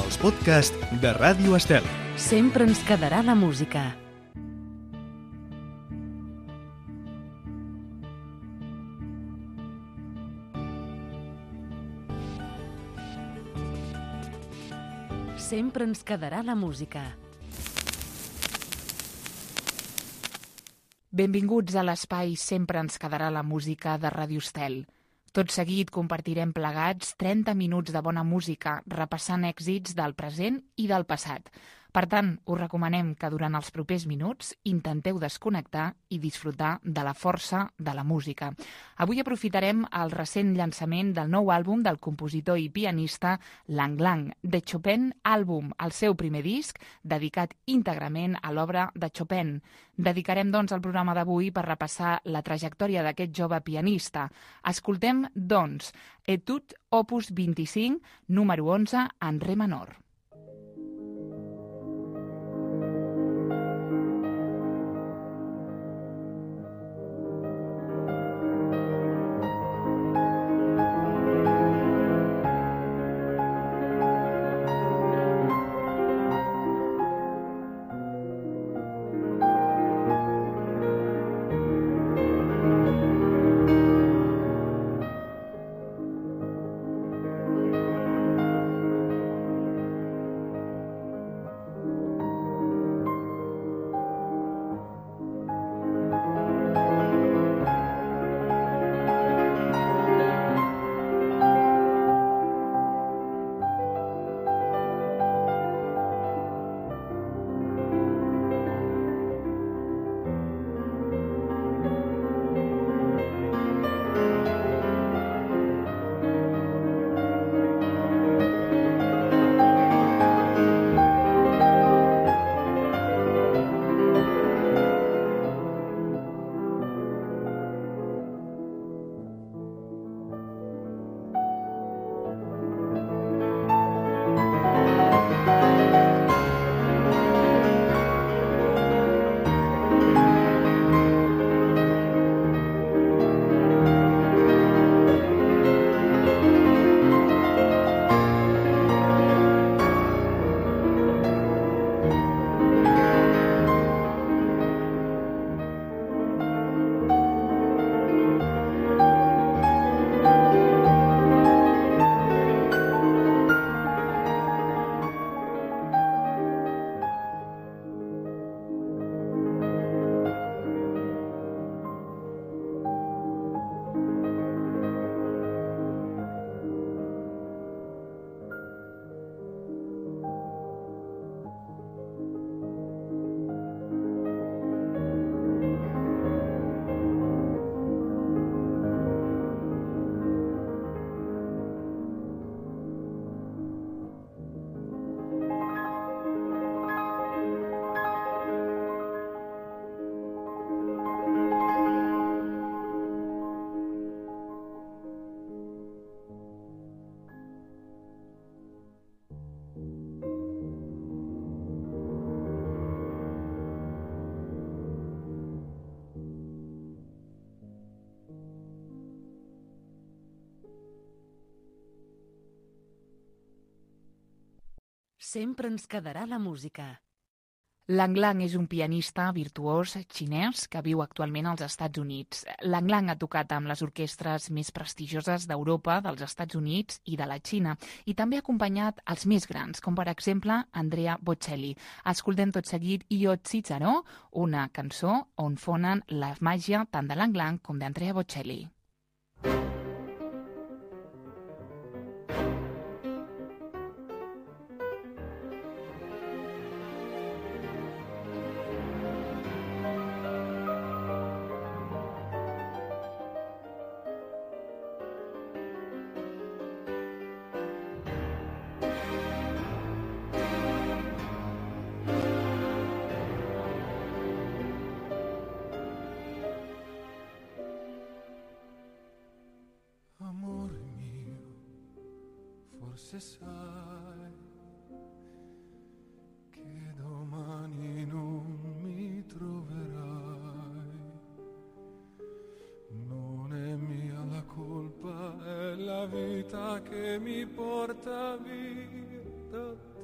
els podcasts de Ràdio Estel. Sempre ens quedarà la música. Sempre ens quedarà la música. Benvinguts a l'espai Sempre ens quedarà la música de Ràdio Estel. Tot seguit compartirem plegats 30 minuts de bona música, repassant èxits del present i del passat. Per tant, us recomanem que durant els propers minuts intenteu desconnectar i disfrutar de la força de la música. Avui aprofitarem el recent llançament del nou àlbum del compositor i pianista Lang Lang, de Chopin Àlbum, el seu primer disc, dedicat íntegrament a l'obra de Chopin. Dedicarem, doncs, el programa d'avui per repassar la trajectòria d'aquest jove pianista. Escoltem, doncs, Etude Opus 25, número 11, en re menor. Sempre ens quedarà la música. Lang Lang és un pianista virtuós xinès que viu actualment als Estats Units. Lang Lang ha tocat amb les orquestres més prestigioses d'Europa, dels Estats Units i de la Xina, i també ha acompanyat els més grans, com per exemple Andrea Bocelli. Escoltem tot seguit Io Cicero, una cançó on fonen la màgia tant de Lang Lang com d'Andrea Bocelli. Forse sai che domani non mi troverai. Non è mia la colpa, è la vita che mi porta via da te.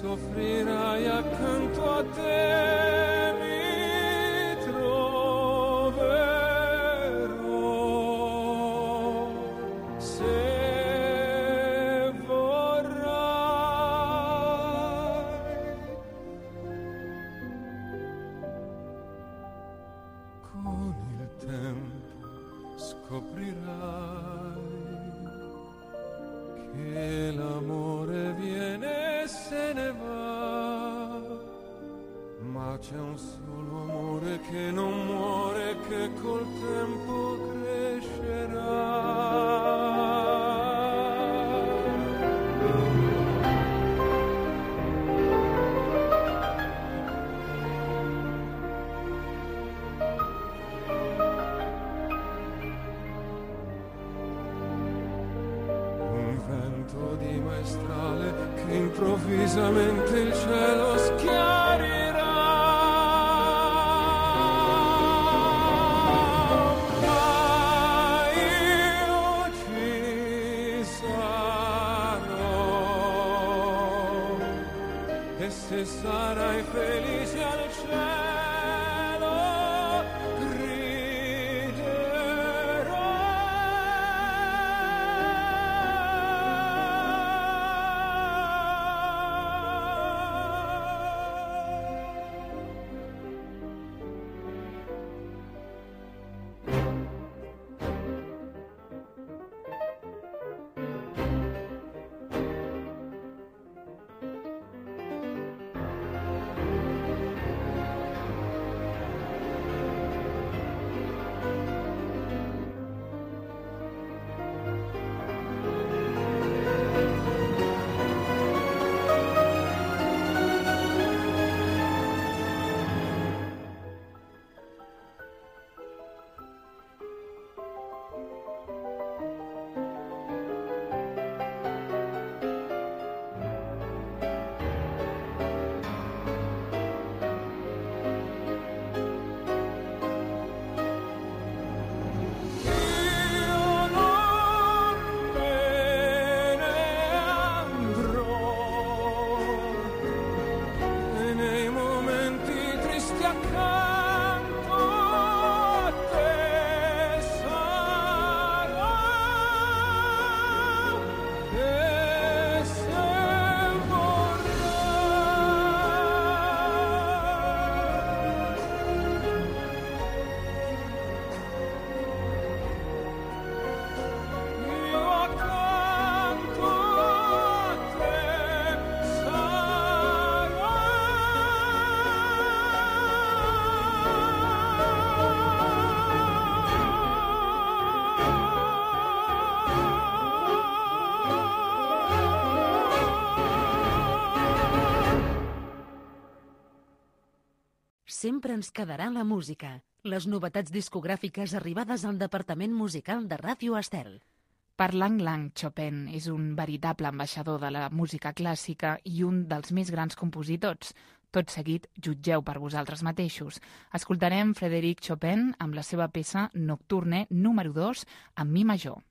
soffrirai accanto a te, mi troverò se vorrai. Con il tempo scoprirai che l'amore viene e se ne va, ma c'è un solo amore che non muore, che col tempo crescerà. Di maestrale che improvvisamente il cielo schiarirà, ma io ci sarò, e se sarai felice al cielo griderò. Sempre ens quedarà la música. Les novetats discogràfiques arribades al departament musical de Ràdio Estel. Per Lang Lang, Chopin és un veritable ambaixador de la música clàssica i un dels més grans compositors. Tot seguit, jutgeu per vosaltres mateixos. Escoltarem Frédéric Chopin amb la seva peça Nocturne número 2 en mi major.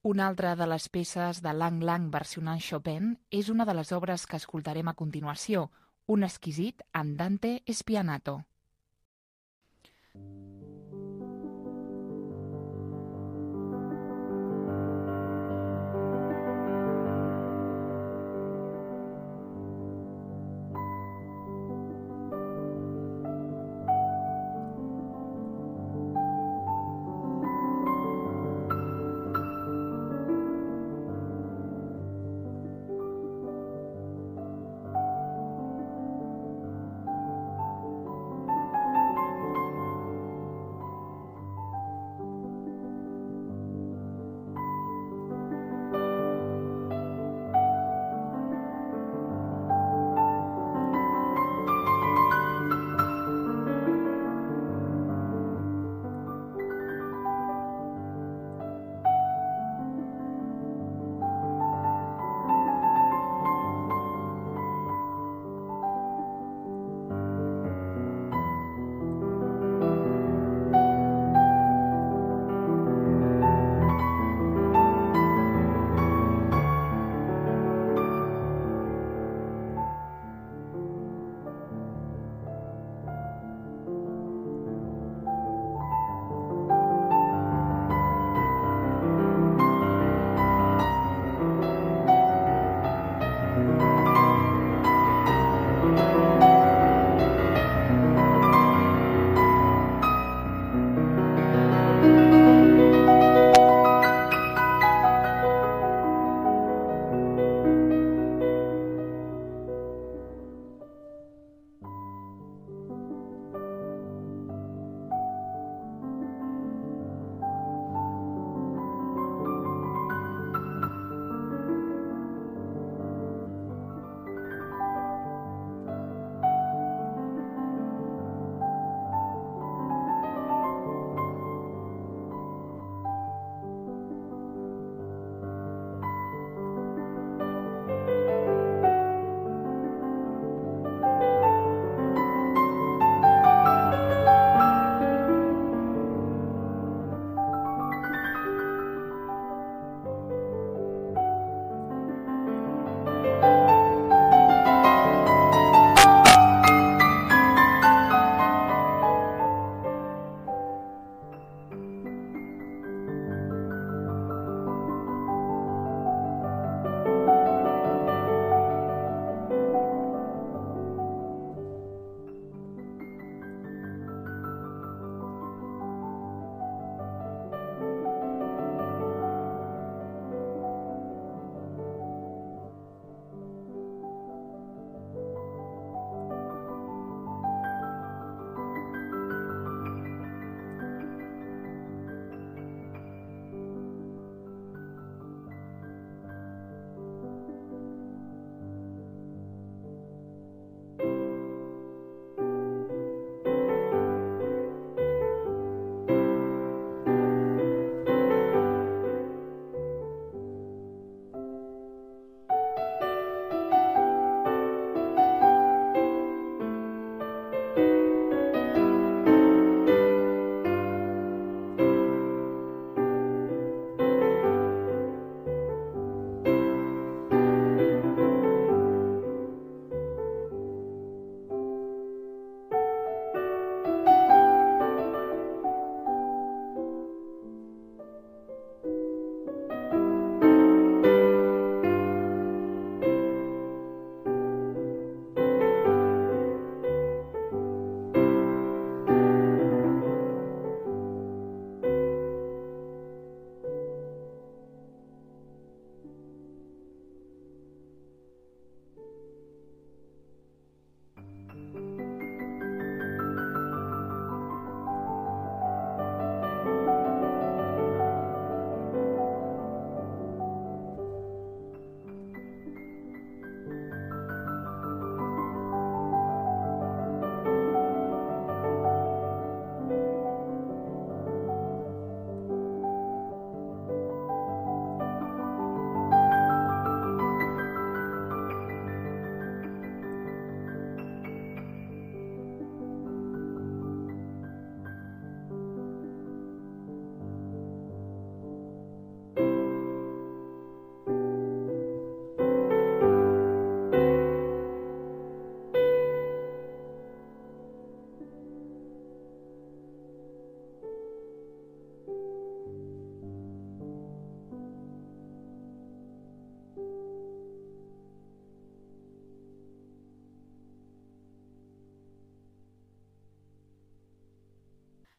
Una altra de les peces de Lang Lang versionant Chopin és una de les obres que escoltarem a continuació, un exquisit andante spianato.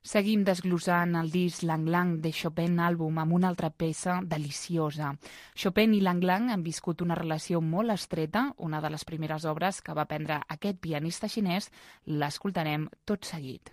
Seguim desglossant el disc Lang Lang de Chopin àlbum amb una altra peça deliciosa. Chopin i Lang Lang han viscut una relació molt estreta, una de les primeres obres que va prendre aquest pianista xinès, l'escoltarem tot seguit.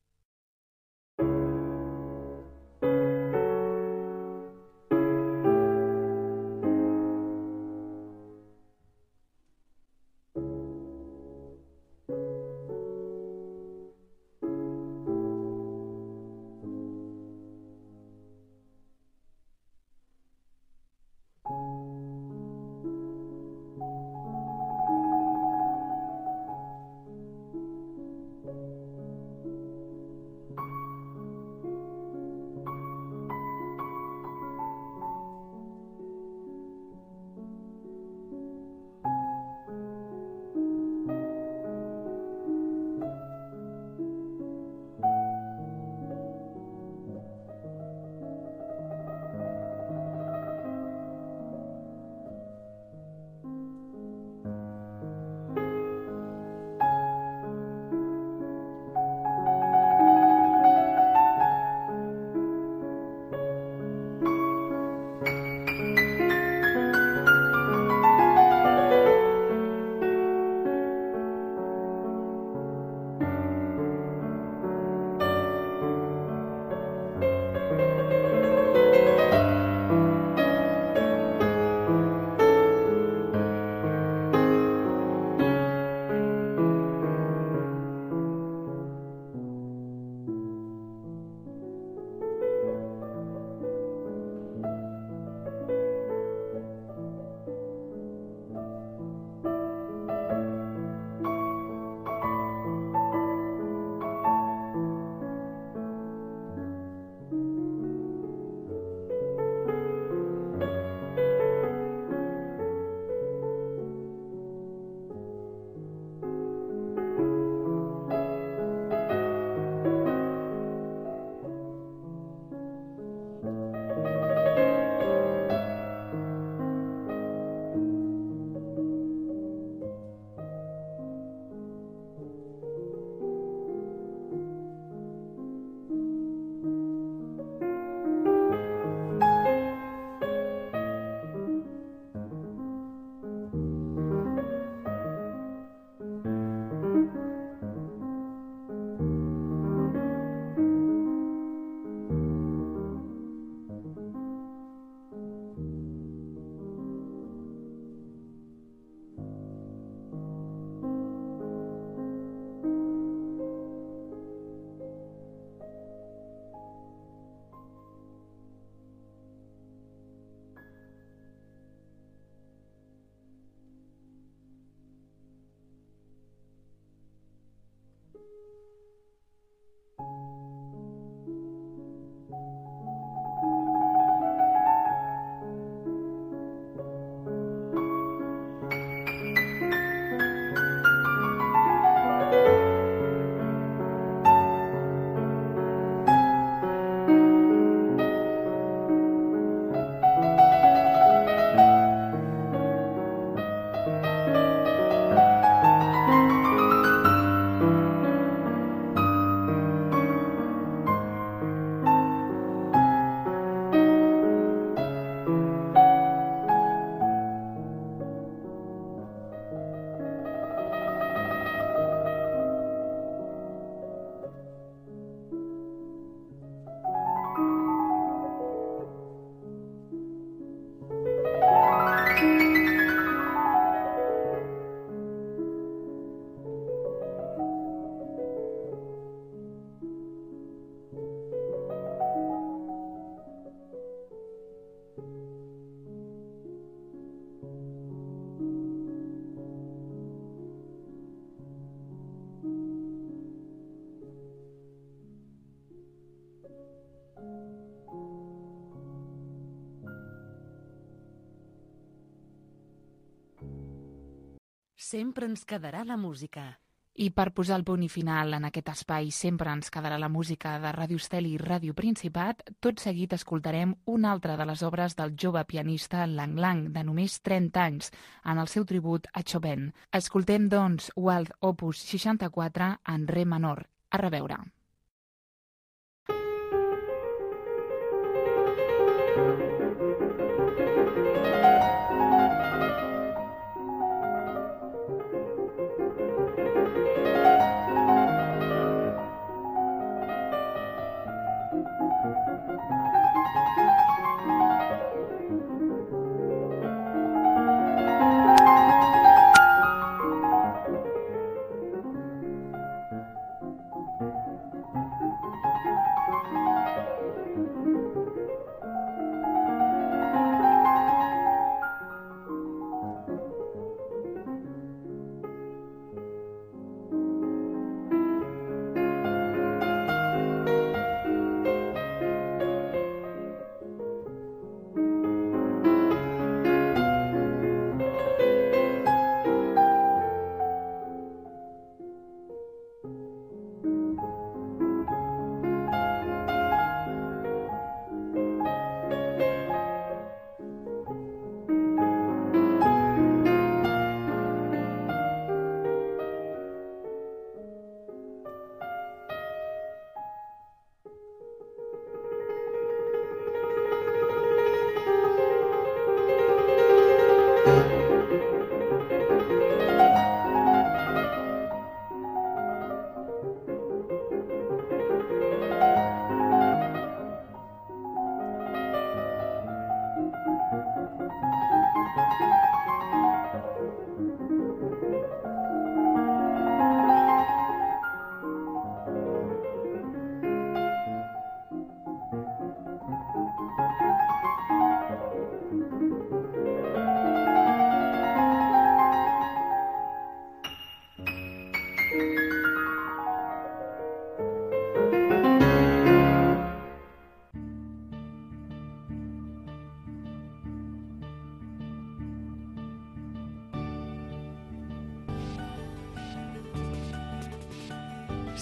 Sempre ens quedarà la música. I per posar el punt i final en aquest espai Sempre ens quedarà la música de Ràdio Estel i Ràdio Principat, tot seguit escoltarem una altra de les obres del jove pianista Lang Lang, de només 30 anys, en el seu tribut a Chopin. Escoltem, doncs, Waltz Opus 64 en re menor. A reveure.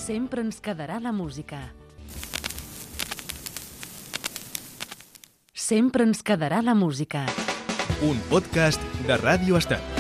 Sempre ens quedarà la música. Sempre ens quedarà la música. Un podcast de Ràdio Estel.